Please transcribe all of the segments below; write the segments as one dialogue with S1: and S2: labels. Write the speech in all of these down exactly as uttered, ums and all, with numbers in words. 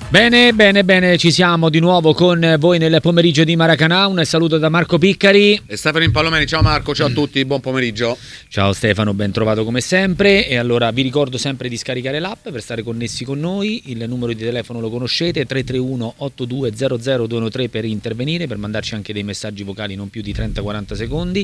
S1: Bene, bene, bene, ci siamo di nuovo con voi nel pomeriggio di Maracanã. Un saluto da Marco Piccari
S2: e Stefano Impallomeni. Ciao Marco, ciao a tutti, buon pomeriggio.
S1: Ciao Stefano, ben trovato come sempre. E allora vi ricordo sempre di scaricare l'app per stare connessi con noi. Il numero di telefono lo conoscete, tre tre uno otto due zero zero due uno tre per intervenire, per mandarci anche dei messaggi vocali non più di trenta quaranta secondi.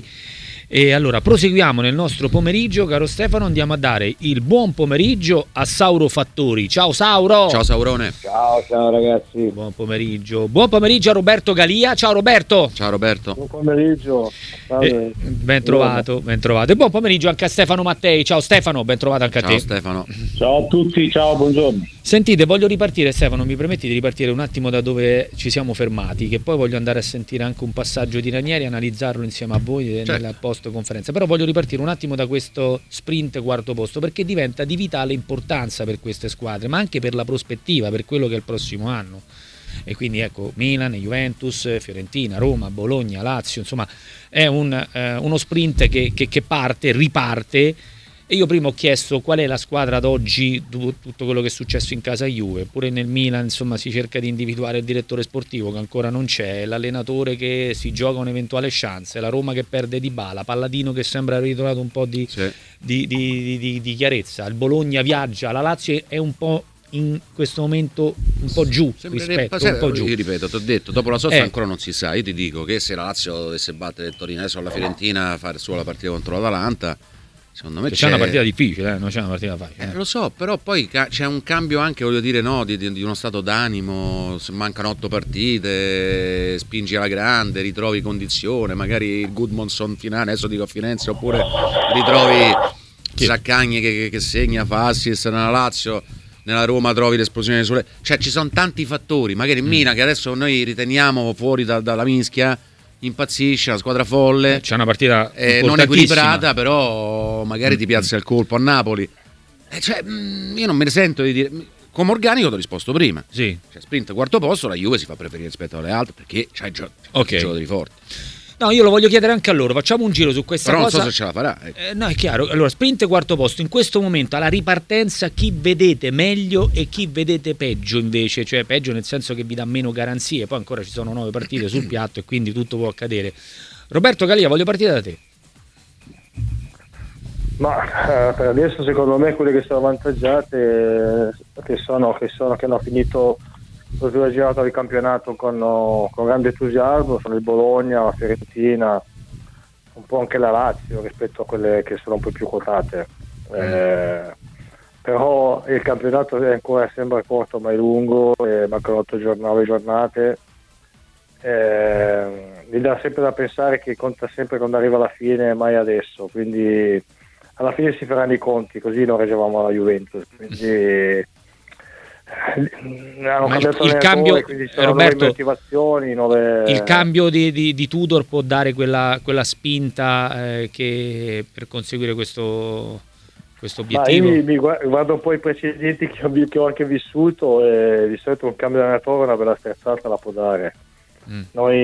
S1: E allora proseguiamo nel nostro pomeriggio, caro Stefano, andiamo a dare il buon pomeriggio a Sauro Fattori. Ciao Sauro.
S2: Ciao Saurone.
S3: Ciao, ciao ragazzi.
S1: Buon pomeriggio. Buon pomeriggio a Roberto Galia. Ciao Roberto.
S2: Ciao Roberto.
S3: Buon pomeriggio.
S1: Eh, ben trovato, ben trovato. E buon pomeriggio anche a Stefano Mattei. Ciao Stefano, ben trovato anche
S2: ciao,
S1: a te.
S2: Ciao Stefano.
S3: Ciao a tutti, ciao, buongiorno.
S1: Sentite, voglio ripartire, Stefano, mi permetti di ripartire un attimo da dove ci siamo fermati, che poi voglio andare a sentire anche un passaggio di Ranieri, analizzarlo insieme a voi certo. nella post conferenza. Però voglio ripartire un attimo da questo sprint quarto posto, perché diventa di vitale importanza per queste squadre, ma anche per la prospettiva, per quello che è il prossimo anno. E quindi ecco, Milan, Juventus, Fiorentina, Roma, Bologna, Lazio, insomma è un, eh, uno sprint che, che, che parte, riparte. E io prima ho chiesto qual è la squadra ad oggi, tutto quello che è successo in casa Juve, pure nel Milan insomma si cerca di individuare il direttore sportivo che ancora non c'è, l'allenatore che si gioca un'eventuale chance, la Roma che perde Dybala, Palladino che sembra aver ritrovato un po' di, sì. di, di, di, di, di chiarezza, il Bologna viaggia, la Lazio è un po' in questo momento un po' giù rispetto,
S2: cioè,
S1: un po' giù.
S2: Io ripeto, ti ho detto, dopo la sosta
S1: eh.
S2: ancora non si sa, io ti dico che se la Lazio dovesse battere il Torino adesso alla Fiorentina, fare solo la partita contro l'Atalanta, secondo me c'è...
S1: c'è una partita difficile, eh? Non c'è una partita facile.
S2: Eh, lo so, però poi ca- c'è un cambio anche, voglio dire, no, di, di uno stato d'animo, se mancano otto partite, spingi alla grande, ritrovi condizione, magari il Goodmanson finale, adesso dico a Firenze, oppure ritrovi Zaccagni che, che, che segna, fa assist nella Lazio, nella Roma trovi l'esplosione sulle... Cioè ci sono tanti fattori, magari in mm. Mina che adesso noi riteniamo fuori da, dalla mischia, impazzisce, una squadra folle,
S1: c'è una partita
S2: eh, non equilibrata, però magari mm. ti piazza il colpo a Napoli, eh, cioè, mh, io non me ne sento di dire, come organico ti ho risposto prima,
S1: sì.
S2: Cioè, sprint quarto posto, la Juve si fa preferire rispetto alle altre perché c'ha il, gio-
S1: okay.
S2: il gioco dei forti.
S1: No, io lo voglio chiedere anche a loro, facciamo un giro su questa
S2: però
S1: cosa.
S2: Però non so se ce la farà. Ecco.
S1: Eh, no, è chiaro. Allora, sprint quarto posto, in questo momento alla ripartenza chi vedete meglio e chi vedete peggio invece, cioè peggio nel senso che vi dà meno garanzie, poi ancora ci sono nove partite sul piatto e quindi tutto può accadere. Roberto Galia, voglio partire da te.
S3: Ma eh, per adesso secondo me quelle che sono avvantaggiate eh, che sono che sono che hanno finito la prima girata di campionato con, con grande entusiasmo sono il Bologna, la Fiorentina, un po' anche la Lazio rispetto a quelle che sono un po' più quotate. Eh, però il campionato è ancora sembra corto ma è lungo, e mancano otto nove giornate. Eh, mi dà sempre da pensare che conta sempre quando arriva alla fine, mai adesso, quindi alla fine si faranno i conti, così non reggevamo alla Juventus, quindi hanno
S1: ma
S3: cambiato
S1: il, il cambio,
S3: quindi sono
S1: Roberto,
S3: nuove motivazioni, nuove...
S1: il cambio di, di, di Tudor può dare quella, quella spinta eh, che per conseguire questo, questo obiettivo.
S3: Ma io mi, mi guardo un po' i precedenti che ho, che ho anche vissuto e di solito un cambio di allenatore una bella sterzata la può dare. Mm.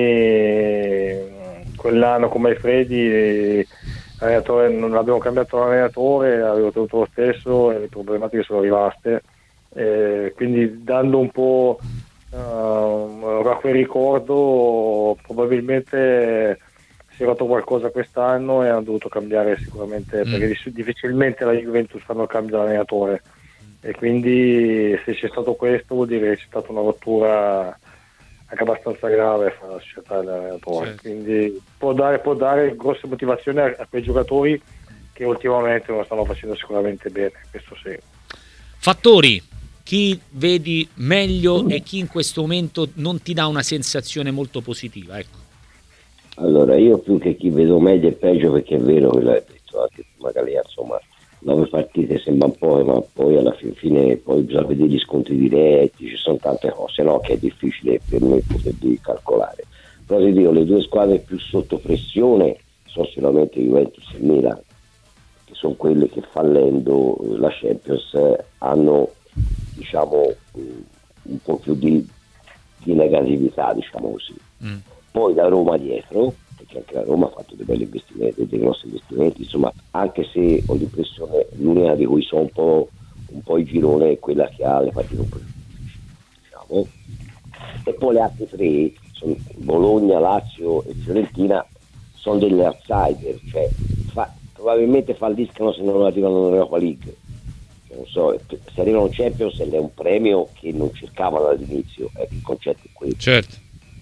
S3: Noi quell'anno come Freddi non abbiamo cambiato l'allenatore, avevo tenuto lo stesso e le problematiche sono rimaste. Eh, quindi dando un po' uh, a quel ricordo probabilmente si è rotto qualcosa quest'anno e hanno dovuto cambiare sicuramente mm. perché difficilmente la Juventus fanno il cambio di allenatore e quindi se c'è stato questo vuol dire che c'è stata una rottura anche abbastanza grave fra la società e l'allenatore, sì. Quindi può dare, può dare grosse motivazioni a, a quei giocatori che ultimamente non stanno facendo sicuramente bene, questo sì.
S1: Fattori, chi vedi meglio e chi in questo momento non ti dà una sensazione molto positiva, ecco.
S4: Allora io più che chi vedo meglio e peggio, perché è vero che l'hai detto anche magari insomma nove partite sembra un po', ma poi alla fine poi bisogna vedere gli scontri diretti, ci sono tante cose, no, che è difficile per noi poter calcolare. Però ti dico, le due squadre più sotto pressione sono sicuramente Juventus e Milan, che sono quelle che fallendo la Champions hanno diciamo un po' più di, di negatività, diciamo così. Mm. Poi la Roma dietro, perché anche la Roma ha fatto dei belli investimenti, dei grossi investimenti, insomma, anche se ho l'impressione l'unica di cui sono un po', un po' il girone è quella che ha le partite un po' più difficili, diciamo. capo, e poi le altre tre, sono Bologna, Lazio e Fiorentina, sono delle outsider, cioè fa, probabilmente falliscono se non arrivano all'Europa League. Non so, se arrivano in Champions è un premio che non cercavano all'inizio, ecco, il concetto è quello.
S1: Certo.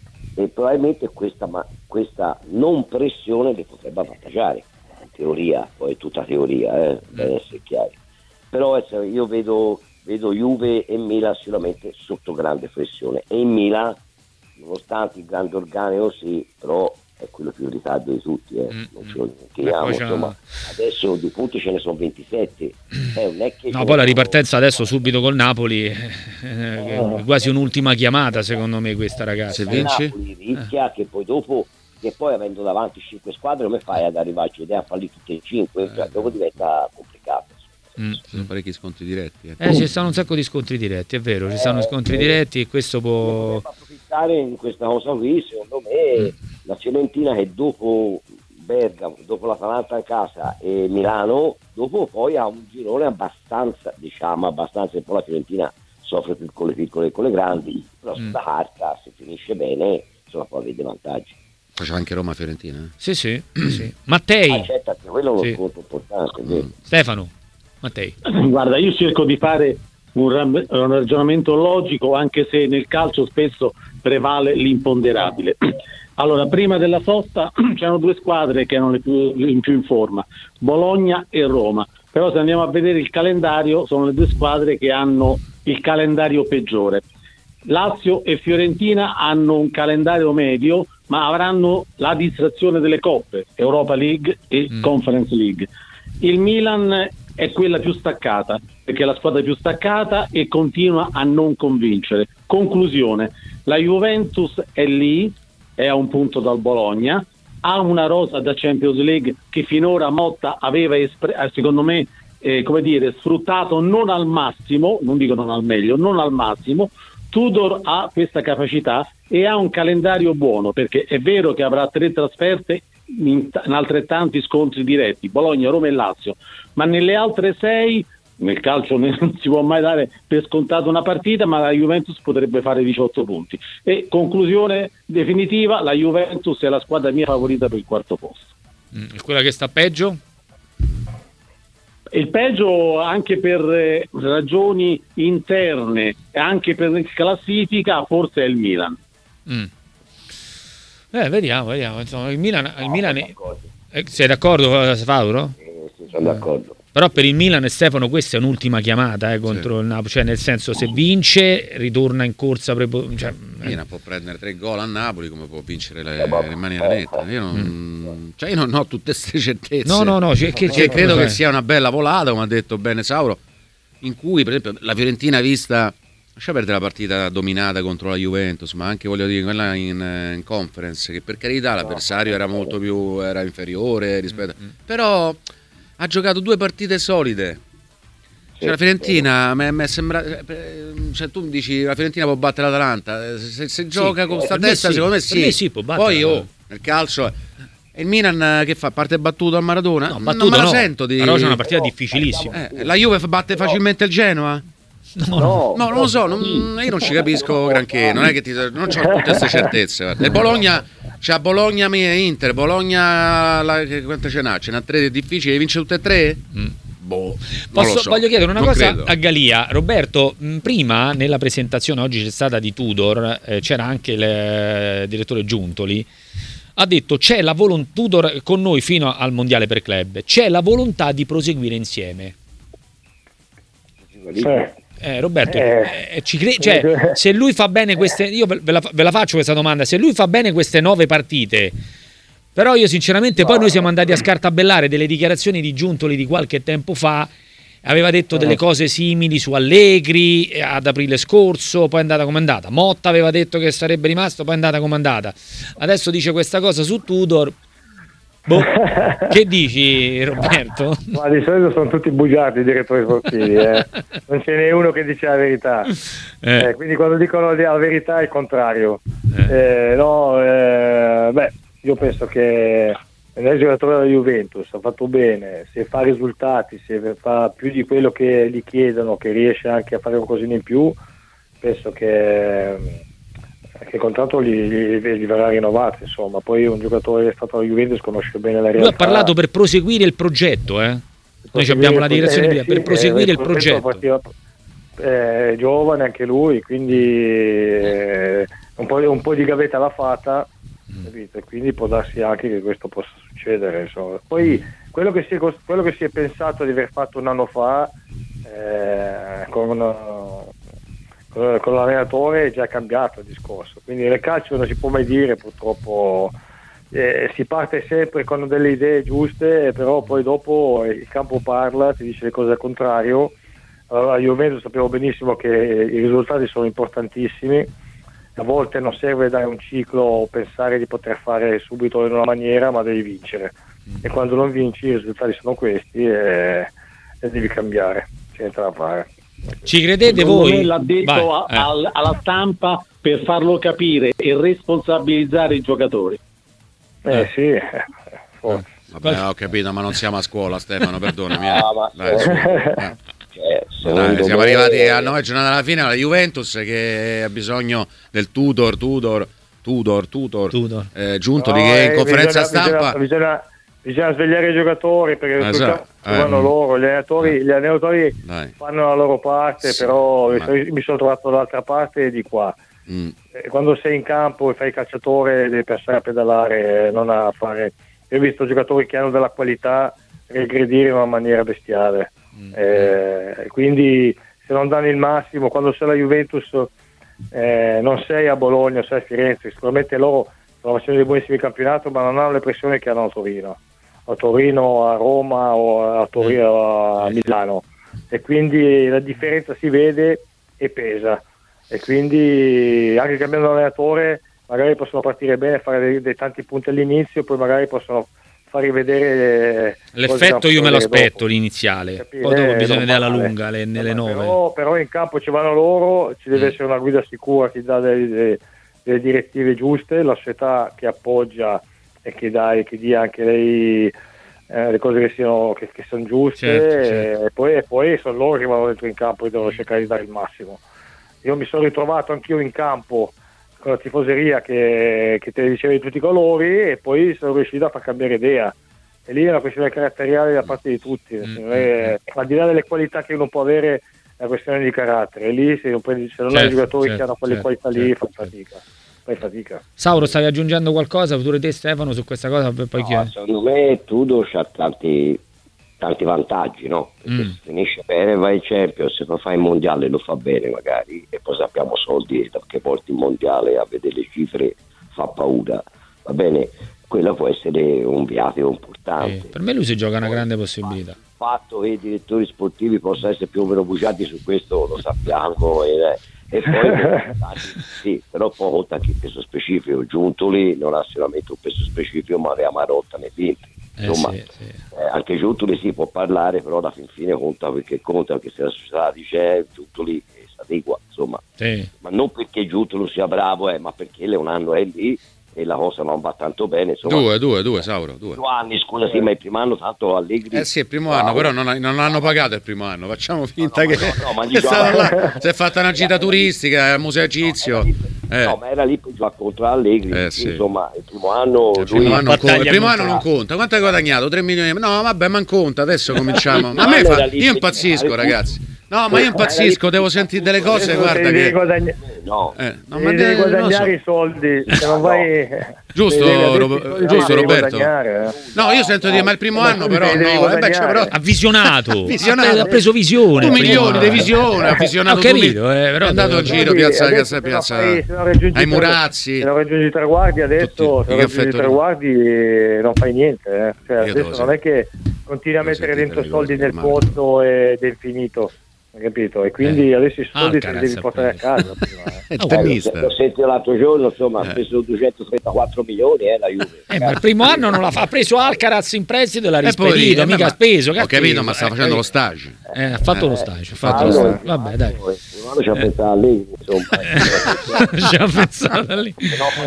S4: E probabilmente questa, ma, questa non pressione li potrebbe avvantaggiare, in teoria, poi è tutta teoria, eh, deve essere chiaro. Però io vedo, vedo Juve e Milan sicuramente sotto grande pressione, e in Milan, nonostante il grande organico sì, però è quello più in ritardo di tutti, eh. non ce lo dimentichiamo, insomma, adesso di punti ce ne sono ventisette, eh, non è che
S1: no, poi la ripartenza adesso subito col Napoli, eh, eh, quasi un'ultima chiamata secondo me questa, ragazzi.
S4: Se vince Napoli rischia eh. che poi dopo, che poi avendo davanti cinque squadre, come fai ad arrivarci ed a farli tutte e cinque, cioè, dopo diventa complicato.
S2: Mm. Ci sono parecchi scontri diretti,
S1: eh. Eh, ci stanno un sacco di scontri diretti, è vero, ci eh, stanno scontri eh, diretti e questo può
S4: approfittare in questa cosa qui, secondo me. Mm. La Fiorentina, che dopo Bergamo, dopo l'Atalanta in casa e Milano, dopo poi ha un girone abbastanza, diciamo, abbastanza, e poi la Fiorentina soffre più con le piccole e con le grandi, però mm. sulla carta, se finisce bene, insomma, poi avete vantaggi.
S2: Faceva anche Roma-Fiorentina? Eh?
S1: Sì, sì, sì. Mattei.
S4: Ah, certo, quello è uno
S1: sì.
S4: sconto importante. Mm.
S1: Stefano, Mattei.
S5: Guarda, io cerco di fare un, ram- un ragionamento logico, anche se nel calcio spesso prevale l'imponderabile. Allora, prima della sosta c'erano due squadre che erano le più, in più in forma, Bologna e Roma, però se andiamo a vedere il calendario sono le due squadre che hanno il calendario peggiore. Lazio e Fiorentina hanno un calendario medio, ma avranno la distrazione delle coppe, Europa League e mm. Conference League. Il Milan è quella più staccata, perché è la squadra più staccata e continua a non convincere. Conclusione, la Juventus è lì, è a un punto dal Bologna, ha una rosa da Champions League che finora Motta aveva espre- secondo me eh, come dire, sfruttato non al massimo, non dico non al meglio, non al massimo. Tudor ha questa capacità e ha un calendario buono, perché è vero che avrà tre trasferte in, t- in altrettanti scontri diretti, Bologna, Roma e Lazio, ma nelle altre sei, nel calcio non si può mai dare per scontato una partita, ma la Juventus potrebbe fare diciotto punti. E conclusione definitiva, la Juventus è la squadra mia favorita per il quarto posto.
S1: Mm, è quella che sta peggio?
S5: Il peggio anche per eh, ragioni interne e anche per classifica forse è il Milan.
S1: Mm. Eh, vediamo, vediamo. Insomma, il Milan, il no, Milan è... eh, sei d'accordo, Fauro?
S4: Eh, sì, sono d'accordo.
S1: Però per il Milan e Stefano questa è un'ultima chiamata eh, contro sì. il Napoli, cioè nel senso, se vince ritorna in corsa, prepo... cioè,
S2: Milan può prendere tre gol a Napoli come può vincere le, in maniera netta. Io non, mm. cioè io non ho tutte queste certezze.
S1: No, no, no, cioè, che,
S2: cioè, credo che sia una bella volata, come ha detto bene Sauro, in cui per esempio la Fiorentina ha vista, lascia perdere la partita dominata contro la Juventus, ma anche voglio dire quella in, in conference, che per carità l'avversario era molto più era inferiore rispetto, mm. però ha giocato due partite solide. Cioè, la Fiorentina mi è sembrato, cioè, tu dici la Fiorentina può battere l'Atalanta, se, se gioca sì, con sta testa
S1: sì,
S2: secondo me sì,
S1: me sì può battere.
S2: Poi oh, nel calcio e il Milan che fa? Parte battuto al Maradona?
S1: No, battuto
S2: non me la
S1: no.
S2: sento di...
S1: Però c'è una partita difficilissima.
S2: Eh, la Juve batte facilmente il Genoa?
S1: No, no,
S2: no, non lo so, non, io non ci capisco granché, non è che ti, non ho tutte queste certezze. Guarda. E Bologna, c'ha Bologna e Inter, Bologna la, quante ce n'ha? Ce n'ha tre difficili, vince tutte e tre? Mm. Boh,
S1: Posso,
S2: so.
S1: voglio chiedere una
S2: non
S1: cosa
S2: credo.
S1: a Galia. Roberto, mh, prima nella presentazione oggi c'è stata di Tudor, eh, c'era anche il eh, direttore Giuntoli, ha detto c'è la volontà, Tudor con noi fino al mondiale per club, c'è la volontà di proseguire insieme.
S3: Eh.
S1: Eh, Roberto, eh, eh, ci cre- cioè, se lui fa bene queste, io ve la, ve la faccio questa domanda, se lui fa bene queste nove partite, però io sinceramente no. Poi noi siamo andati a scartabellare delle dichiarazioni di Giuntoli di qualche tempo fa, aveva detto delle cose simili su Allegri ad aprile scorso, poi è andata come è andata. Motta aveva detto che sarebbe rimasto, poi è andata come è andata. Adesso dice questa cosa su Tudor. Boh. Che dici, Roberto?
S3: Ma di solito sono tutti bugiardi i direttori sportivi, eh. Non ce n'è uno che dice la verità, eh. Eh, quindi quando dicono la verità è il contrario. Eh. Eh, no, eh, beh, io penso che il giocatore della Juventus ha fatto bene, se fa risultati, se fa più di quello che gli chiedono, che riesce anche a fare qualcosina in più, penso che, che il contratto gli, gli, gli verrà rinnovato, insomma. Poi un giocatore che è stato alla Juventus conosce bene la realtà.
S1: Lui ha parlato per proseguire il progetto, eh? Noi abbiamo la direzione eh, sì, per proseguire eh, il progetto.
S3: Partiva, eh, è giovane anche lui, quindi eh, un, po', un po' di gavetta l'ha fatta, mm. capito? E quindi può darsi anche che questo possa succedere, insomma. Poi quello che si è, quello che si è pensato di aver fatto un anno fa eh, con, con, con l'allenatore è già cambiato il discorso, quindi nel calcio non si può mai dire, purtroppo. Eh, si parte sempre con delle idee giuste, però poi dopo il campo parla, ti dice le cose al contrario. Allora, io vedo, sappiamo benissimo che i risultati sono importantissimi, a volte non serve dare un ciclo o pensare di poter fare subito in una maniera, ma devi vincere, e quando non vinci i risultati sono questi e, e devi cambiare, c'è niente da fare.
S1: Ci credete
S5: Secondo
S1: voi?
S5: Me l'ha detto
S1: Vai,
S5: a,
S1: eh.
S5: al, alla stampa per farlo capire e responsabilizzare i giocatori.
S3: Eh sì, eh, forse.
S2: Vabbè, ho capito, ma non siamo a scuola, Stefano, perdonami. Eh.
S4: Ah, ma
S2: Dai, su, eh.
S4: Cioè,
S2: Dai, siamo
S4: me...
S2: arrivati a nove giornate alla fine, la Juventus che ha bisogno del Tudor, Tudor, Tudor, Tudor,
S1: Tudor.
S2: Eh, giunto
S3: No,
S2: di che in
S3: eh,
S2: conferenza
S3: bisogna,
S2: stampa.
S3: Bisogna, bisogna, bisogna svegliare i giocatori, perché
S2: Esatto.
S3: fanno
S2: Eh.
S3: loro, gli allenatori, gli allenatori
S2: Dai.
S3: fanno la loro parte,
S2: Sì,
S3: però
S2: ma...
S3: mi sono trovato dall'altra parte e di qua.
S2: Mm.
S3: Quando sei in campo e fai il calciatore devi pensare a pedalare, non a fare. Io ho visto giocatori che hanno della qualità regredire in una maniera bestiale, mm. eh, quindi se non danno il massimo, quando sei la Juventus eh, non sei a Bologna, sei a Firenze, sicuramente loro stanno facendo dei buonissimi campionati, ma non hanno le pressioni che hanno a Torino, a Torino, a Roma o a Torino, a Milano, e quindi la differenza si vede e pesa. E quindi anche cambiando allenatore magari possono partire bene, fare dei, dei tanti punti all'inizio, poi magari possono far rivedere
S1: l'effetto. Io me lo aspetto
S3: dopo.
S1: L'iniziale,
S3: Capire?
S1: poi dopo
S3: Eh,
S1: bisogna vedere alla
S3: male.
S1: lunga le, nelle
S3: no,
S1: nove
S3: però, però in campo ci vanno loro, ci deve
S1: mm.
S3: essere una guida sicura che dà delle, delle, delle direttive giuste, la società che appoggia e che dà e che dia anche lei eh, le cose che siano che, che sono giuste,
S1: certo,
S3: e,
S1: certo.
S3: E poi, e poi sono loro che vanno dentro in campo e devono cercare di dare il massimo. Io mi sono ritrovato anch'io in campo con la tifoseria che, che te ne diceva di tutti i colori, e poi sono riuscito a far cambiare idea, e lì è una questione caratteriale da parte di tutti, mm. è, al di là delle qualità che uno può avere è una questione di carattere, e lì se non, prendi, se non
S1: certo,
S3: hai giocatori
S1: certo,
S3: che hanno quelle
S1: certo,
S3: qualità lì
S1: certo,
S3: fai fatica, fai fatica.
S1: Sauro, stavi aggiungendo qualcosa pure te, Stefano, su questa cosa? Poi
S4: no,
S1: chiedi.
S4: secondo me Tudor ha tanti tanti vantaggi, no? Perché
S1: Mm.
S4: se finisce bene va in Champions, se fa il mondiale lo fa bene magari, e poi sappiamo soldi, perché porti il mondiale a vedere le cifre fa paura, va bene? Quello può essere un viatico importante.
S1: Eh, per me lui si gioca una grande possibilità.
S4: Il fatto che i direttori sportivi possano essere più o meno bugiati su questo lo sappiamo, e, e poi sì, però poi oltre anche il peso specifico, Giuntoli non ha sicuramente un peso specifico, ma aveva Marotta nei finti. Insomma,
S1: eh sì, sì.
S4: Eh, anche Giuntoli si può parlare, però alla fin fine conta perché conta, perché se la società dice Giuntoli eh, si adegua, insomma,
S1: Sì.
S4: ma non perché Giuntoli sia bravo, eh, ma perché un anno è lì e la cosa non va tanto bene, insomma.
S2: Due, due, due, Sauro, due.
S4: Due anni, scusa, sì, ma il primo anno tanto Allegri.
S2: Eh sì, il primo
S4: bravo.
S2: anno, però non, non hanno pagato il primo anno, facciamo finta
S4: no,
S2: che
S4: no, no, ma
S2: che
S4: dico,
S2: stava
S4: allora-
S2: là, si è fatta una gita turistica al museo egizio.
S4: No, era lì,
S2: Eh.
S4: no, ma era lì per giocare contro Allegri,
S2: Eh, sì.
S4: insomma, il primo anno
S2: Il
S4: lui
S2: primo, anno, non conta, il primo anno non
S1: contraria.
S2: conta. Quanto hai guadagnato? tre milioni? No, vabbè, ma non conta. Adesso cominciamo. Ma a
S4: No,
S2: me fa...
S4: allora lì
S2: Io
S4: si-
S2: impazzisco,
S4: eh,
S2: ragazzi. No, ma io impazzisco, devo sentire delle cose.
S3: Adesso
S2: Guarda
S3: devi
S2: che.
S3: guadagna-
S4: no,
S2: Eh, no, ma
S3: devi
S2: de- non lo
S3: guadagnare i
S2: so.
S3: soldi, se non
S4: No.
S3: vai
S2: Giusto,
S3: devi- devi-
S2: Rob-
S3: devi-
S2: giusto,
S3: devi
S2: Roberto?
S3: guadagnare, eh.
S2: No, io sento dire, ma il primo
S3: Ma
S2: anno
S3: tu
S2: però
S3: devi
S2: no. Eh, beh,
S3: guadagnare.
S2: c'è però
S1: Ha visionato,
S2: Visionato.
S1: Ha, preso, ha preso visione.
S2: due
S1: il primo
S2: milioni di
S1: anno.
S2: visione, ha visionato
S1: Ho
S2: due
S1: capito,
S2: mil-
S1: eh, però
S2: è andato in
S1: devo-
S2: giro,
S3: Quindi
S2: piazza,
S3: adesso
S2: piazza,
S3: se non
S2: piazza
S3: fai- se non raggiungi
S2: ai
S3: i tra-
S2: Murazzi.
S3: se non raggiungi i traguardi adesso,
S2: Tutti,
S3: se non
S2: i
S3: raggiungi i
S2: caffettori.
S3: traguardi eh, non fai niente, eh. Cioè,
S2: Io
S3: adesso
S2: devo
S3: non
S2: sentire-
S3: è che continui a
S2: devo
S3: mettere
S2: sentire
S3: dentro
S2: le
S3: soldi
S2: cose
S3: nel
S2: normali.
S3: pozzo ed è infinito, hai capito? E quindi
S1: Eh.
S3: adesso i soldi te li
S1: Alcaraz
S3: devi
S1: ha
S3: portare a
S1: preso.
S3: casa prima, eh.
S2: È il
S1: Oh,
S2: tennista.
S4: l'ho sentito l'altro giorno, insomma,
S2: Eh.
S4: ha preso duecentotrentaquattro milioni, eh, la Juve.
S1: Eh, ma il primo anno non l'ha fa- ha preso Alcaraz in prestito e l'ha
S2: E poi-
S1: rispedito,
S2: eh,
S1: mica
S2: ma-
S1: ha speso. che
S2: Ho
S1: ha
S2: capito,
S1: speso?
S2: ma sta
S1: Eh,
S2: facendo lo
S1: capito.
S2: stage.
S1: Eh, ha fatto
S4: eh,
S1: lo stage, ha fatto
S4: ah,
S1: lo
S4: allora,
S1: stage. Vabbè, dai.
S4: Uno ci ha pensato a lei, insomma.
S1: Ci ha pensato lì.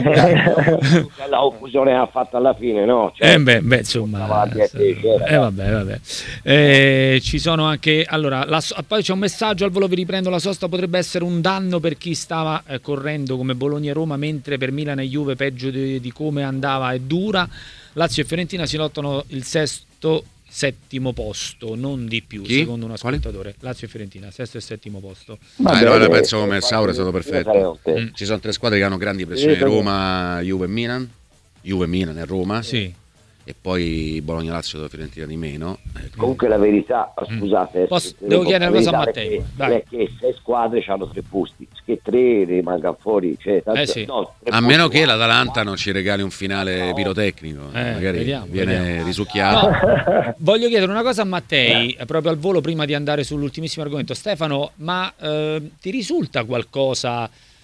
S4: No, la confusione ha fatto alla fine, no? Cioè,
S1: eh beh, beh, insomma. Eh vabbè, vabbè. Eh, ci sono anche allora, la, poi c'è un messaggio al volo, vi riprendo, la sosta potrebbe essere un danno per chi stava eh, correndo come Bologna e Roma, mentre per Milan e Juve peggio di, di come andava è dura. Lazio e Fiorentina si lottano il sesto settimo posto, non di più. Chi? Secondo un ascoltatore. Quale? Lazio e Fiorentina, sesto e settimo posto.
S2: Ma ah, allora penso come Sauro è stato perfetto. Mm. Ci sono tre squadre che hanno grandi pressioni: Roma, Juve e Milan. Juve, Milan e Roma.
S1: Sì.
S2: E poi Bologna, Lazio, Fiorentina di meno.
S4: Ecco. Comunque la verità, scusate,
S1: Posso, devo chiedere una cosa a Matteo.
S4: È che sei squadre hanno tre posti, che tre rimangono fuori. Cioè, tanto,
S1: eh sì.
S4: no,
S2: a meno che l'Atalanta non ci regali un finale no. pirotecnico, eh, magari vediamo, viene vediamo. risucchiato.
S1: No, voglio chiedere una cosa a Mattei, eh. proprio al volo prima di andare sull'ultimissimo argomento. Stefano, ma eh, ti risulta qualcosa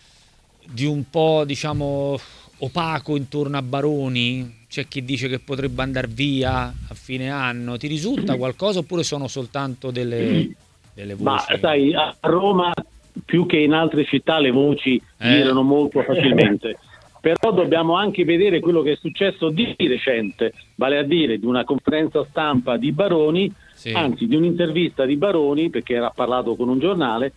S1: di un po', diciamo, opaco intorno a Baroni? C'è chi dice che potrebbe andare via a fine anno. Ti risulta qualcosa oppure sono soltanto delle, delle voci?
S5: Ma sai, a Roma più che in altre città le voci eh. girano molto facilmente. Però dobbiamo anche vedere quello che è successo di recente, vale a dire di una conferenza stampa di Baroni, sì. anzi di un'intervista di Baroni, perché era parlato con un giornale,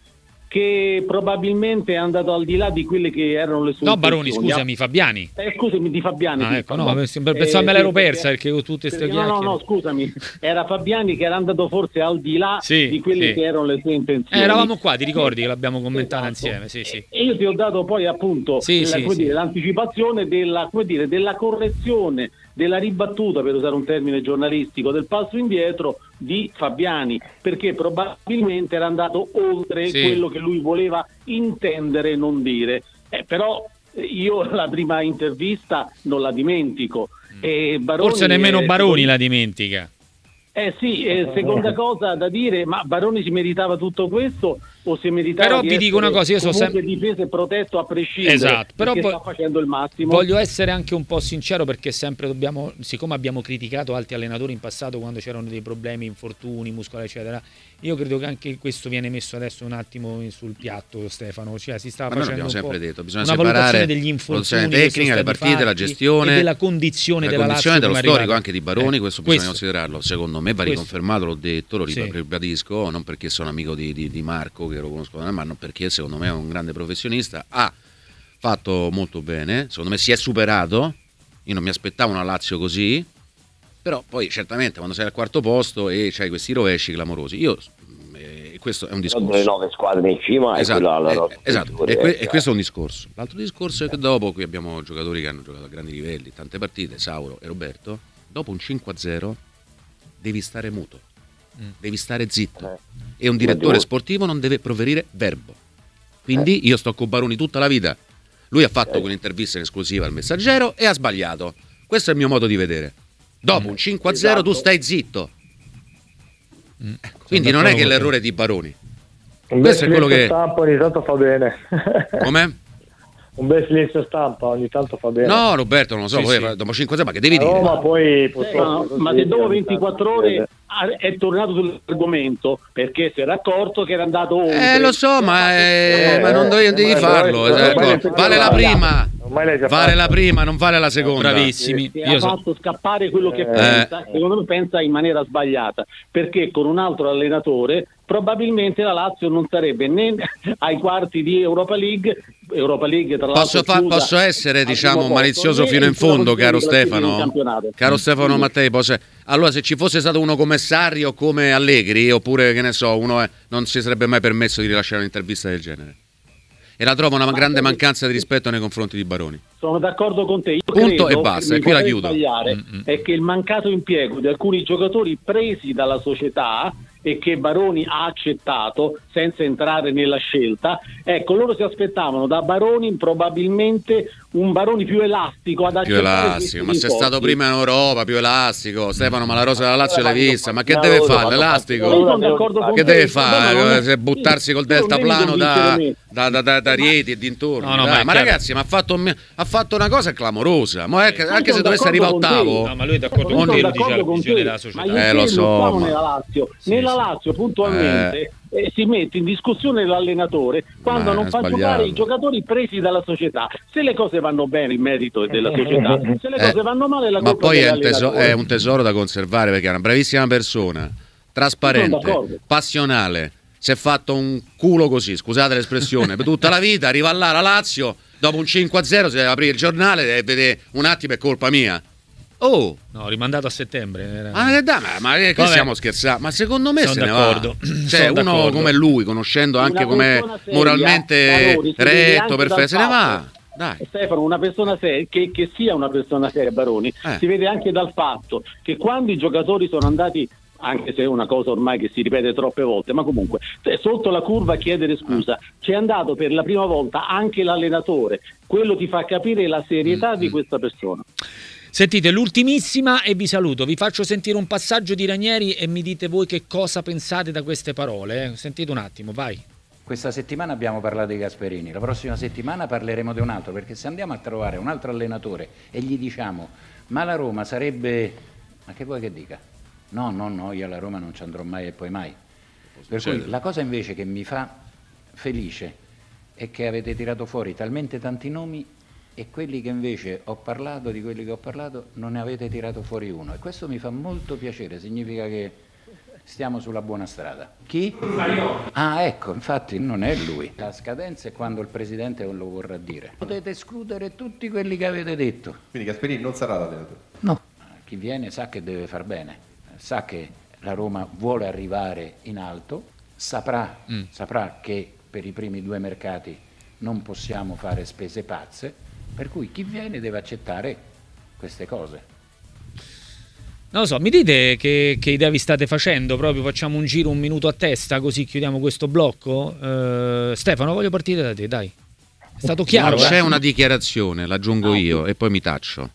S5: che probabilmente è andato al di là di quelle che erano le sue
S1: no Baroni, scusami, Fabiani
S5: eh, scusami, di Fabiani
S1: ah, ecco, no, pensavo eh, me l'ero persa perché con tutte queste chiacchiere
S5: no, no, scusami, era Fabiani che era andato forse al di là
S1: sì,
S5: di quelle
S1: sì.
S5: che erano le sue intenzioni.
S1: Eh, eravamo qua, ti ricordi che l'abbiamo commentata esatto. insieme sì, sì.
S5: E io ti ho dato poi appunto
S1: sì,
S5: la,
S1: sì,
S5: come
S1: sì.
S5: dire, l'anticipazione della, come dire, della correzione, della ribattuta, per usare un termine giornalistico, del passo indietro di Fabiani, perché probabilmente era andato oltre sì. quello che lui voleva intendere, non dire. Eh, però io la prima intervista non la dimentico. E Baroni
S1: forse nemmeno
S5: è,
S1: Baroni la dimentica.
S5: Eh sì, eh, seconda cosa da dire, ma Baroni si meritava tutto questo o si meritava
S1: però
S5: di
S1: vi dico una cosa, io sono sempre
S5: difeso e protetto a prescindere,
S1: esatto, però
S5: perché
S1: vo-
S5: sta facendo il massimo.
S1: Voglio essere anche un po' sincero, perché sempre dobbiamo, siccome abbiamo criticato altri allenatori in passato quando c'erano dei problemi, infortuni muscolari eccetera, io credo che anche questo viene messo adesso un attimo sul piatto, Stefano, cioè si stava
S2: ma
S1: facendo un
S2: sempre
S1: po'
S2: detto, bisogna
S1: una
S2: separare
S1: valutazione degli infortuni
S2: tecnica, le partite, la gestione
S1: e della condizione
S2: la
S1: della
S2: condizione
S1: Lazio,
S2: dello storico anche di Baroni,
S1: eh,
S2: questo,
S1: questo
S2: bisogna considerarlo, secondo me va
S1: questo.
S2: riconfermato, l'ho detto, lo
S1: sì.
S2: ribadisco, non perché sono amico di, di, di Marco che lo conosco, ma non perché secondo me è un grande professionista, ha fatto molto bene, secondo me si è superato, io non mi aspettavo una Lazio così, però poi certamente quando sei al quarto posto e c'hai questi rovesci clamorosi, io eh, questo è un discorso.
S4: Le nove squadre in cima
S2: esatto,
S4: e quella
S2: eh, esatto. E, que- e questo è un discorso. L'altro discorso è che dopo qui abbiamo giocatori che hanno giocato a grandi livelli, tante partite, Sauro e Roberto, dopo un cinque a zero devi stare muto, mm. devi stare zitto eh. e un direttore sportivo non deve proferire verbo. Quindi io sto con Baroni tutta la vita. Lui ha fatto un'intervista in esclusiva al Messaggero e ha sbagliato. Questo è il mio modo di vedere. Dopo un cinque a zero esatto. tu stai zitto. Mm. Quindi non è che l'errore è di Baroni.
S3: Un
S2: Questo è quello che
S3: stampa ogni tanto fa bene.
S2: Com'è?
S3: Un bel silenzio stampa ogni tanto fa bene.
S2: No, Roberto, non lo so, sì, poi sì. dopo cinque a zero ma che devi
S3: no,
S2: dire?
S3: Ma poi
S5: no, ma se dopo ventiquattro ore è tornato sull'argomento perché si era accorto che era andato oltre.
S2: Eh lo so, ma, è... eh, ma non devi, devi farlo. Esatto. Vale la prima. Vale la prima, non vale la seconda.
S1: Bravissimi.
S5: Io ha so. fatto scappare quello che eh. pensa, secondo me pensa in maniera sbagliata, perché con un altro allenatore probabilmente la Lazio non sarebbe né ai quarti di Europa League. Europa League tra
S2: posso, fa, posso essere diciamo malizioso fino in fondo, caro Stefano. Caro Stefano Mattei, posso... allora se ci fosse stato uno come Sarri o come Allegri, oppure che ne so, uno è... non si sarebbe mai permesso di rilasciare un'intervista del genere. E la trovo una Ma grande mancanza di rispetto nei confronti di Baroni.
S5: Sono d'accordo con te. Io
S2: Punto
S5: credo,
S2: e basta, e qui la chiudo.
S5: Mm-hmm. È che il mancato impiego di alcuni giocatori presi dalla società e che Baroni ha accettato senza entrare nella scelta, ecco, loro si aspettavano da Baroni probabilmente un Baroni più elastico ad
S2: più elastico, ma sei stato prima in Europa, più elastico. Stefano, ma la rosa della Lazio l'hai vista, ma che no, deve fare l'elastico? Che deve fare? Se buttarsi col deltaplano da, da, da, da, da Rieti e dintorni, no, no, ma, ma ragazzi, ma ha fatto, ha fatto una cosa clamorosa, ma è, anche se dovesse arrivare ottavo,
S1: no, ma lui è d'accordo con te, dice la visione della società,
S5: eh lo so, ma... nella Lazio, nella la Lazio puntualmente eh. Eh, si mette in discussione l'allenatore quando non fa giocare i giocatori presi dalla società. Se le cose vanno bene il merito è della società, se le cose eh, vanno male la colpa
S2: ma poi è un, tesoro, è un tesoro da conservare, perché è una bravissima persona, trasparente, passionale, si è fatto un culo così, scusate l'espressione, per tutta la vita, arriva là la Lazio, dopo un cinque a zero si deve aprire il giornale e vede un attimo è colpa mia. Oh,
S1: no, rimandato a settembre. Era...
S2: Ma, ma, ma che Vabbè. stiamo scherzando? Ma secondo me
S1: Sono
S2: se
S1: d'accordo.
S2: ne va. Cioè, uno d'accordo. come lui, conoscendo anche come moralmente valori, retto, perfetto, se ne va. Dai.
S5: Stefano, una persona seria, che, che sia una persona seria, Baroni, eh. si vede anche dal fatto che quando i giocatori sono andati, anche se è una cosa ormai che si ripete troppe volte, ma comunque sotto la curva a chiedere scusa, ah. c'è andato per la prima volta anche l'allenatore. Quello ti fa capire la serietà mm. di questa persona.
S1: Sentite, l'ultimissima e vi saluto. Vi faccio sentire un passaggio di Ranieri e mi dite voi che cosa pensate da queste parole. Eh? Sentite un attimo, vai.
S6: Questa settimana abbiamo parlato di Gasperini, la prossima settimana parleremo di un altro, perché se andiamo a trovare un altro allenatore e gli diciamo ma la Roma sarebbe... ma che vuoi che dica? No, no, no, io alla Roma non ci andrò mai e poi mai. Per cui la cosa invece che mi fa felice è che avete tirato fuori talmente tanti nomi e quelli che invece ho parlato, di quelli che ho parlato, non ne avete tirato fuori uno. E questo mi fa molto piacere, significa che stiamo sulla buona strada. Chi? Ah, ecco, infatti non è lui. La scadenza è quando il Presidente lo vorrà dire. Potete escludere tutti quelli che avete detto.
S7: Quindi Gasperini non sarà l'allenatore?
S6: No. Chi viene sa che deve far bene, sa che la Roma vuole arrivare in alto, saprà, mm. saprà che per i primi due mercati non possiamo fare spese pazze, per cui chi viene deve accettare queste cose.
S1: Non lo so, mi dite che, che idea vi state facendo? Proprio facciamo un giro un minuto a testa così chiudiamo questo blocco? Uh, Stefano, voglio partire da te, dai. È stato chiaro?
S2: No, c'è
S1: eh?
S2: una dichiarazione, l'aggiungo io e poi mi taccio.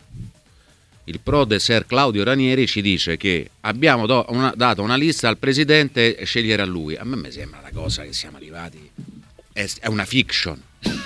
S2: Il prode Ser Claudio Ranieri ci dice che abbiamo do, una, dato una lista al presidente e sceglierà lui. A me mi sembra una cosa che siamo arrivati, è, è una fiction.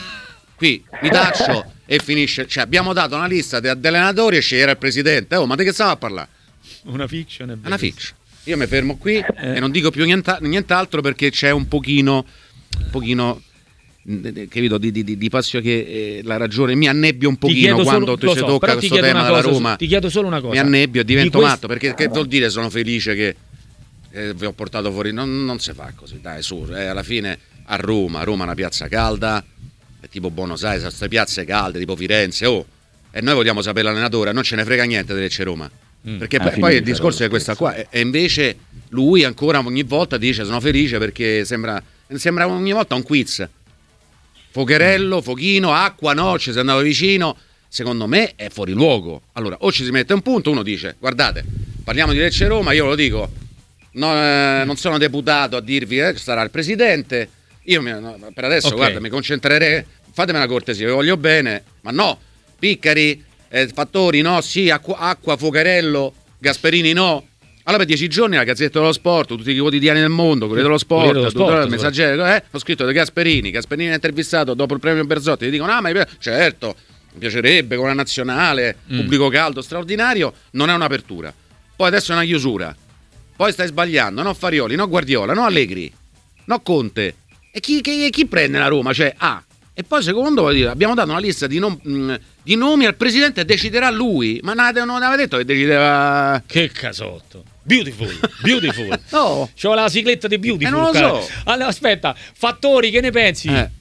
S2: Qui mi taccio e finisce, cioè abbiamo dato una lista di allenatori e sceglierà il presidente. Oh, ma di che stiamo a parlare?
S1: Una fiction è
S2: una fiction. Io mi fermo qui eh. e non dico più nienta, nient'altro perché c'è un pochino un pochino capito di, di, di, di passione che eh, la ragione mi annebbio un pochino quando solo, si so, tocca questo tema della Roma.
S1: Ti chiedo solo una cosa.
S2: Mi annebbio e divento di matto quest... perché che vuol dire sono felice che eh, vi ho portato fuori. Non, non si fa così, dai, su. Eh, alla fine a Roma, Roma è una piazza calda, è tipo Buenos Aires, queste piazze calde, tipo Firenze, oh. E noi vogliamo sapere l'allenatore, non ce ne frega niente del Lecce Roma. Mm. Perché ah, poi il discorso è questa qua. E, e invece lui ancora ogni volta dice sono felice perché sembra, sembra ogni volta un quiz. Focherello, Fochino, acqua, no, ci sei andato vicino. Secondo me è fuori luogo. Allora, o ci si mette un punto, uno dice guardate, parliamo di Lecce Roma, io lo dico, no, eh, non sono deputato a dirvi che eh, sarà il presidente. Io mi, no, per adesso okay. guarda, mi concentrerei, fatemi una cortesia, vi voglio bene, ma no, Piccari, eh, Fattori no, sì, acqua, acqua, Focherello, Gasperini no. Allora per dieci giorni la Gazzetta dello Sport, tutti i quotidiani del mondo, quelli dello Sport, dello sport il Messaggero, eh, ho scritto di Gasperini, Gasperini è intervistato dopo il premio Berzotti, gli dicono ah ma mi piace, certo, mi piacerebbe con la nazionale, mm. pubblico caldo, straordinario, non è un'apertura. Poi adesso è una chiusura. Poi stai sbagliando, no Farioli, no Guardiola, no Allegri, no Conte. E chi, chi, chi prende la Roma? Cioè, ah, e poi secondo, voglio dire, abbiamo dato una lista di, nom- mh, di nomi al presidente e deciderà lui. Ma non, non aveva detto che decideva...
S1: Che casotto. Beautiful, beautiful.
S2: No.
S1: C'ho la sigletta di Beautiful.
S2: Eh, non lo so.
S1: Allora, aspetta, Fattori, che ne pensi?
S2: Eh.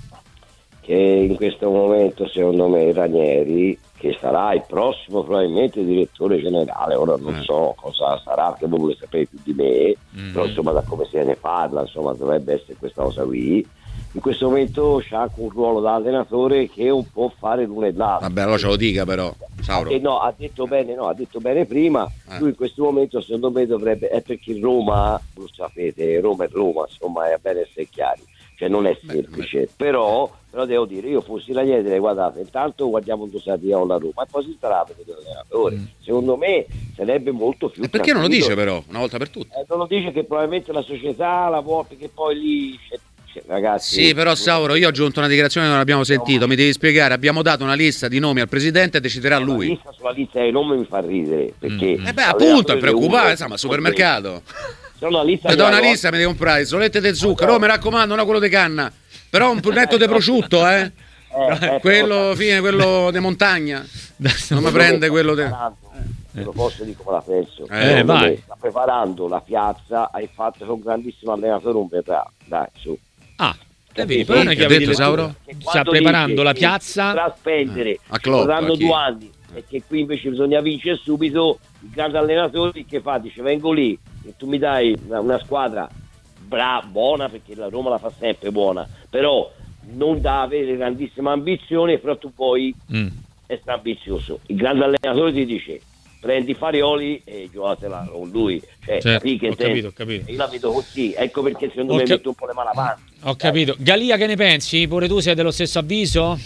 S4: Che in questo momento, secondo me, Ranieri, che sarà il prossimo probabilmente direttore generale, ora non eh. so cosa sarà, perché voi volete sapere più di me, mm. però insomma da come se ne parla, insomma dovrebbe essere questa cosa qui. In questo momento c'ha anche un ruolo da allenatore che un po' fare l'uno e l'altro.
S2: Vabbè, allora ce lo dica però, Sauro.
S4: Eh, no, ha detto bene, no, ha detto bene prima. Eh. Lui in questo momento secondo me dovrebbe, è perché Roma, lo sapete, Roma è Roma, insomma è bene essere chiari, cioè non è semplice, beh, però, però devo dire, io fossi la niente, guardate, intanto guardiamo dove sta la Roma e poi si starà a vedere l'allenatore. Mm. Secondo me sarebbe molto più.
S2: E perché non lo dice però, una volta per tutte?
S4: Eh, non lo dice che probabilmente la società la vuole, perché poi lì c'è. Ragazzi,
S2: sì, però Sauro, io ho aggiunto una dichiarazione che non abbiamo sentito, no, mi devi spiegare, abbiamo dato una lista di nomi al presidente e deciderà lui.
S4: La lista sulla lista dei nomi mi fa ridere, perché
S2: mm. eh beh, appunto, è preocupante, insomma, supermercato.
S4: una lista.
S2: Mi do una lista, mi devo comprare solette di zucchero, no, mi raccomando, non quello di canna, però un punnetto di prosciutto, eh. eh, eh quello fine, quello di montagna. Non mi prende quello di...
S4: Te lo posso dire come la penso.
S1: Eh, vai.
S4: Sta preparando la piazza, hai fatto con un grandissimo allenatore, un verrà. Dai, su.
S1: Ah, capito? Però non è che avete
S2: Sauro?
S1: Sta preparando la piazza.
S4: Potrà spendere,
S2: a Klopp,
S4: saranno
S2: a
S4: due anni. E che qui invece bisogna vincere subito. Il grande allenatore che fa? Dice vengo lì e tu mi dai una, una squadra brava, buona, perché la Roma la fa sempre buona, però non da avere grandissime ambizioni, però tu poi mm. essere ambizioso. Il grande allenatore ti dice prendi Farioli e giocatela con lui, cioè,
S1: certo,
S4: capì che
S1: ho capito, ho capito.
S4: Io la vedo così, ecco perché secondo
S1: ho
S4: me
S1: cap-
S4: metto un po' le mani avanti.
S1: Ho capito. Galia, che ne pensi? Pure tu sei dello stesso avviso?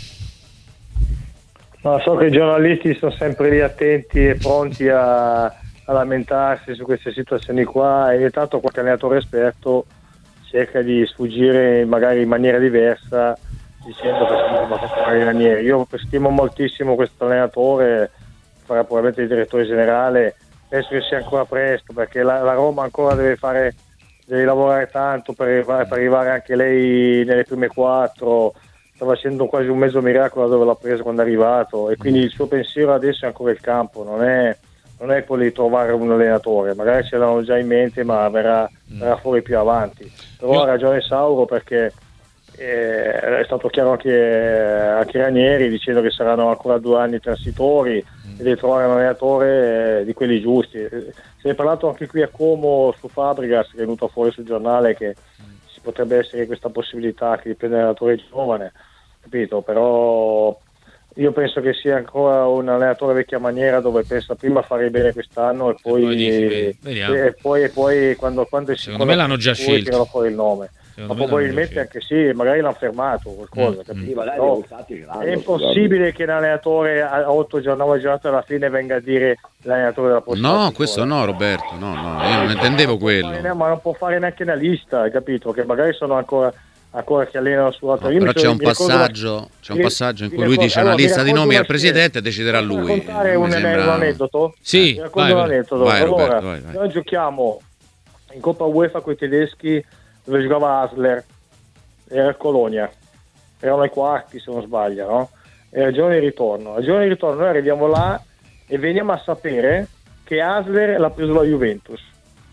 S3: No, so che i giornalisti sono sempre lì attenti e pronti a, a lamentarsi su queste situazioni qua, e tanto qualche allenatore esperto cerca di sfuggire magari in maniera diversa dicendo che sono come ha fatto Ranieri. Io stimo moltissimo questo allenatore, farà probabilmente il direttore generale, penso che sia ancora presto perché la, la Roma ancora deve fare deve lavorare tanto per, per arrivare anche lei nelle prime quattro. Sta facendo quasi un mezzo miracolo dove l'ha preso quando è arrivato, e quindi il suo pensiero adesso è ancora il campo, non è, non è quello di trovare un allenatore, magari ce l'hanno già in mente ma verrà, verrà fuori più avanti. Però Io... ha ragione Sauro, perché eh, è stato chiaro anche, anche Ranieri dicendo che saranno ancora due anni transitori e deve trovare un allenatore eh, di quelli giusti. Se ne è parlato anche qui a Como su Fabregas, che è venuto fuori sul giornale che ci potrebbe essere questa possibilità che dipende dall'allenatore giovane, capito? Però io penso che sia ancora un allenatore vecchia maniera, dove pensa prima fare bene quest'anno e poi, e poi, e poi, e poi quando, quando
S1: secondo me l'hanno già scelto,
S3: tirano fuori il nome. Ma probabilmente anche sì, magari l'hanno fermato qualcosa, mm. capito?
S4: Sì,
S3: no, è impossibile che un allenatore a otto giorni, nove giornate alla fine venga a dire l'allenatore della prossima.
S2: No, questo no, Roberto, no, no, io non intendevo quello.
S3: Fare, ma non può fare neanche una lista, hai capito? Che magari sono ancora ancora che allenano sull'altra.
S2: No, però c'è un passaggio, c'è un passaggio in cui lui dice una lista di nomi al presidente e deciderà lui.
S3: Posso raccontare un, sembra... un aneddoto?
S1: Sì,
S3: eh, vai, un aneddoto.
S2: Vai,
S3: allora,
S2: Roberto, vai, vai.
S3: Noi giochiamo in Coppa UEFA con i tedeschi, dove giocava Hasler, era il Colonia, erano ai quarti se non sbaglio, no? Era il giorno di ritorno. Il giorno di ritorno noi arriviamo là e veniamo a sapere che Hasler l'ha preso la Juventus.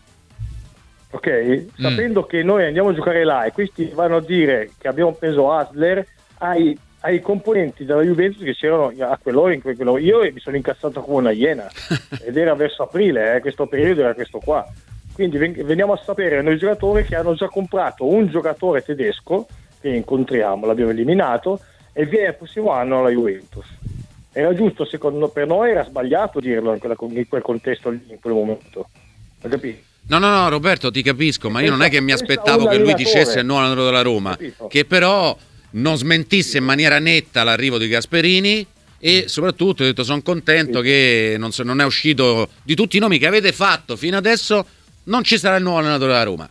S3: Ok? Sapendo mm. che noi andiamo a giocare là e questi vanno a dire che abbiamo preso Hasler ai, ai componenti della Juventus che c'erano a quell'ora, in quell'ora. Io mi sono incazzato come una iena ed era verso aprile, eh, questo periodo era questo qua. Quindi veniamo a sapere noi giocatori che hanno già comprato un giocatore tedesco che incontriamo, l'abbiamo eliminato, e viene il prossimo anno alla Juventus. Era giusto, secondo per noi era sbagliato dirlo in, quella, in quel contesto lì, in quel momento. Hai capito?
S2: No, no, no, Roberto, ti capisco, ma io non è che mi aspettavo che lui dicesse il nuovo allenatore della Roma, che però non smentisse in maniera netta l'arrivo di Gasperini, e soprattutto ho detto sono contento che non, so, non è uscito di tutti i nomi che avete fatto fino adesso. Non ci sarà il nuovo allenatore della Roma.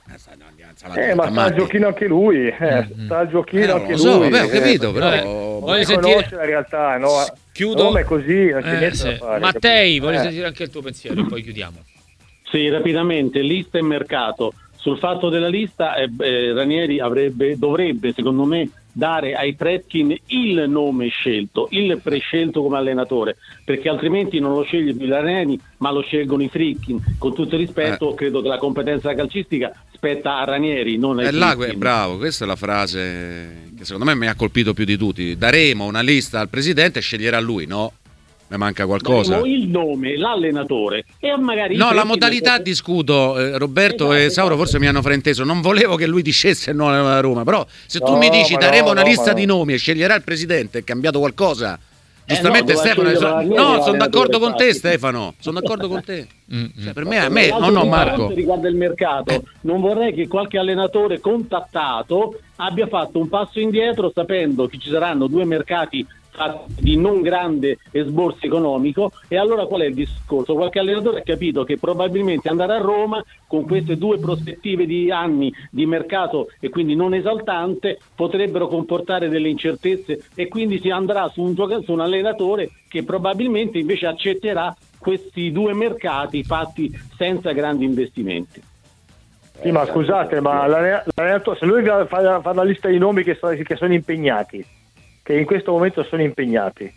S3: Eh, ma sta al giochino anche lui. Eh, sta al giochino
S2: eh,
S3: anche
S2: lo so,
S3: lui.
S2: Vabbè, ho capito,
S3: eh,
S2: però.
S3: Voglio sentire la realtà, no?
S1: Chiudo.
S3: Roma è così, non c'è
S1: eh,
S3: niente
S1: sì.
S3: da fare.
S1: Mattei, voglio
S3: eh.
S1: sentire anche il tuo pensiero, e poi chiudiamo.
S5: Sì, rapidamente, lista e mercato. Sul fatto della lista, eh, eh, Ranieri avrebbe, dovrebbe, secondo me, dare ai Fredkin il nome scelto, il prescelto come allenatore, perché altrimenti non lo sceglie più Ranieri, ma lo scelgono i Fredkin. Con tutto il rispetto, eh. credo che la competenza calcistica spetta a Ranieri, non ai
S2: là,
S5: Fredkin.
S2: Bravo, questa è la frase che secondo me mi ha colpito più di tutti. Daremo una lista al presidente e sceglierà lui, no? Mi manca qualcosa.
S5: Daremo il nome, l'allenatore e magari
S2: no, la modalità discuto, eh, Roberto esatto, e Sauro esatto. forse mi hanno frainteso, non volevo che lui dicesse il nome della Roma, però se tu
S3: no,
S2: mi dici daremo
S3: no,
S2: una
S3: no,
S2: lista
S3: no.
S2: di nomi e sceglierà il presidente, è cambiato qualcosa? Giustamente
S5: eh no,
S2: Stefano, so, no, sono d'accordo con te
S5: infatti.
S2: Stefano, sono d'accordo con te.
S1: Mm,
S2: cioè, per me, a me, no, no, Marco.
S5: Riguarda il mercato, eh. non vorrei che qualche allenatore contattato abbia fatto un passo indietro sapendo che ci saranno due mercati di non grande esborso economico, e allora qual è il discorso? Qualche allenatore ha capito che probabilmente andare a Roma con queste due prospettive di anni di mercato e quindi non esaltante potrebbero comportare delle incertezze, e quindi si andrà su un, gioca- su un allenatore che probabilmente invece accetterà questi due mercati fatti senza grandi investimenti.
S3: Sì, ma scusate, ma l'allenatore, se lui fa, fa una lista di nomi che sono, che sono impegnati, che in questo momento sono impegnati,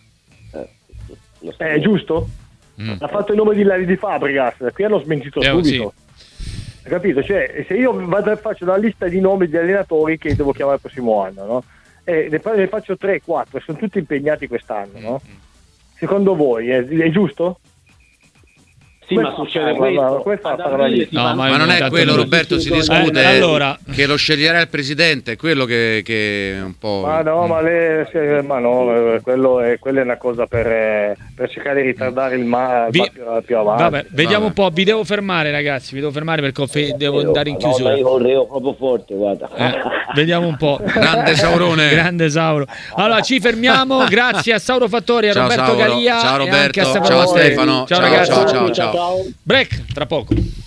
S3: è giusto? Mm. Ha fatto il nome di Larry di Fabregas, qui hanno smentito eh, subito. Sì. Hai capito? Cioè, se io vado, faccio una lista di nomi di allenatori che devo chiamare il prossimo anno, no? E ne, ne faccio tre quattro, sono tutti impegnati quest'anno, no? Secondo voi è, è giusto?
S5: Sì, ma succede questo.
S3: Questa
S2: no, ma, ma non è quello, Roberto, si discute eh, allora. che lo sceglierà il presidente, è quello che, che è un po'...
S3: Ma no, ma, le, ma no, quello è, quello è una cosa per, per cercare di ritardare il mare vi... più, più avanti.
S1: Vabbè, vediamo Vabbè. un po', vi devo fermare ragazzi, vi devo fermare perché fe... devo andare in chiusura.
S4: No, io correvo proprio forte, guarda.
S1: Eh, vediamo un po'.
S2: Grande Saurone.
S1: Grande Sauro. Allora ci fermiamo, grazie a Sauro Fattori, a
S2: ciao,
S1: Roberto
S2: Sauro.
S1: Galia.
S2: Ciao Roberto,
S1: a
S2: ciao Stefano.
S1: Ciao, ciao
S2: ragazzi.
S1: Ciao,
S2: ciao, ciao.
S1: Break, tra poco.